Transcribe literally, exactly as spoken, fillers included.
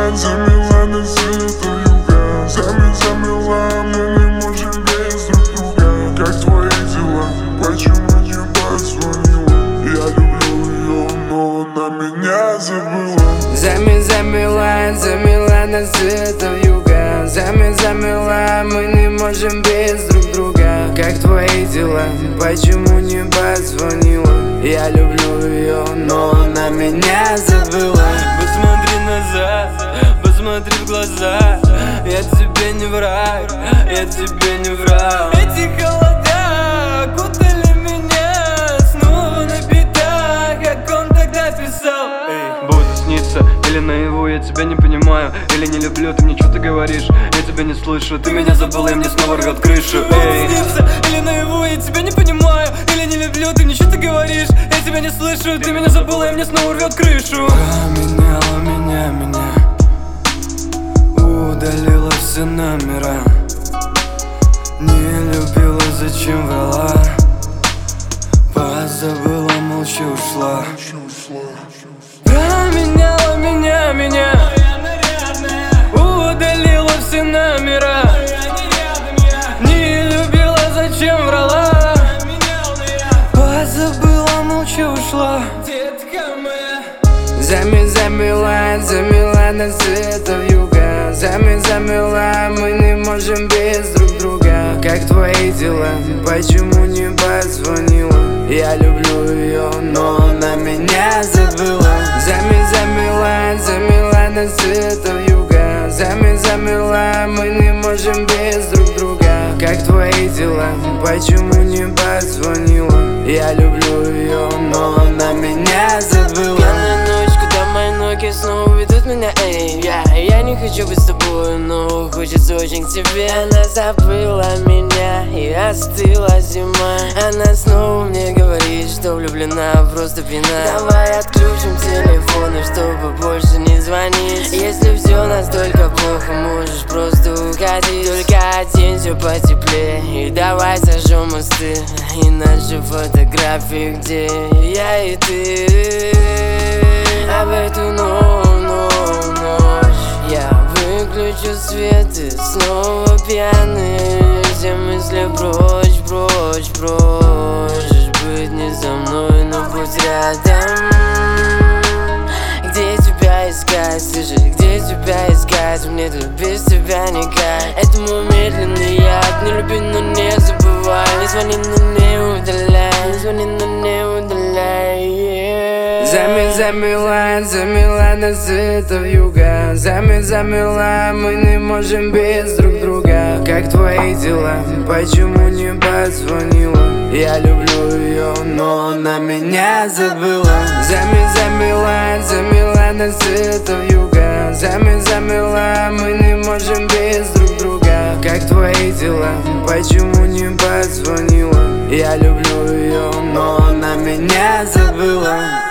замела нас это вьюга. Зами, замела, мы не можем без друг друга. Как твои дела? Почему не позвонила? Я люблю ее, но она меня забыла. Зами, замела, замела нас это вьюга. Зами, замела, мы не можем без друг друга. Как твои дела? Почему не позвонила? Я люблю ее, но она меня забыла. Посмотри назад, посмотри в глаза. Я тебе не враг, я тебе не враг. Эти холода окутали меня, снова на битах, как он тогда писал. Эй, буду сниться или наяву, я тебя не понимаю. Или не люблю, ты мне что-то говоришь, я тебя не слышу. Ты меня забыла, и мне снова рвет крышу. Эй, снится или наяву, я тебя не понимаю. Или не люблю, ты мне что-то говоришь, я тебя не слышу. Ты меня забыла, и мне снова рвет крышу. Поменяла меня, меня удалила все номера. Не любила, зачем врала. Позабыла, молча ушла. Променяла меня, меня удалила все номера. Не любила, зачем врала. Позабыла, молча ушла. Зами, замела, замела нас это вьюга. Зами, замела, мы не можем без друг друга. Как твои дела? Почему не позвонила? Я люблю ее, но она меня забыла. Зами, замела, замела нас это вьюга. Зами, замела, мы не можем без друг друга. Как твои дела? Почему не позвонила? Я люблю ее, но она меня забыла. Ноги снова ведут меня, эй, я, я не хочу быть с тобой, но хочется очень к тебе. Она забыла меня и остыла зима. Она снова мне говорит, что влюблена, просто пьяна. Давай отключим телефоны, чтобы больше не звонить. Если все настолько плохо, можешь просто уходить. Только оденься потеплее и давай сожжем мосты. И наши фотографии, где я и ты. А в эту ночь, ночь, ночь я выключу свет и снова пьяный. Все мысли прочь, прочь, прочь. Быть не со мной, но будь рядом. Где тебя искать, скажи, где тебя искать? Мне тут без тебя никак. Это мой медленный яд. Не люби, но не забывай. Не звони, но не удаляй. Не звони, но не удаляй, yeah. Зами, замела, замела нас это вьюга. Зами, замела, мы не можем без друг друга. Как твои дела? Почему не позвонила? Я люблю ее, но она меня забыла. Зами, замела, замела нас это вьюга. Зами, замела, мы не можем без друг друга. Как твои дела? Почему не позвонила? Я люблю ее, но она меня забыла.